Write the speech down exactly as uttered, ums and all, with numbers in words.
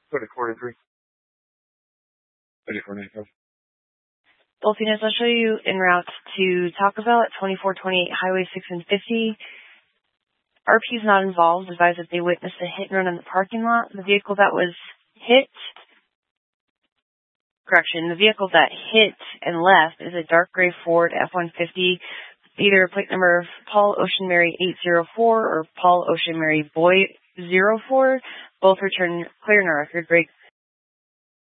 Go to quarter three. thirty-four ninety-five. Dolphinus, I'll show you en route to Taco Bell at twenty-four twenty-eight Highway six and fifty. R P is not involved. Advise that they witnessed a hit and run in the parking lot. The vehicle that was hit, correction, the vehicle that hit and left is a dark gray Ford F one fifty, either plate number Paul Ocean Mary eight zero four or Paul Ocean Mary Boy zero four. Both return clear in our record. Great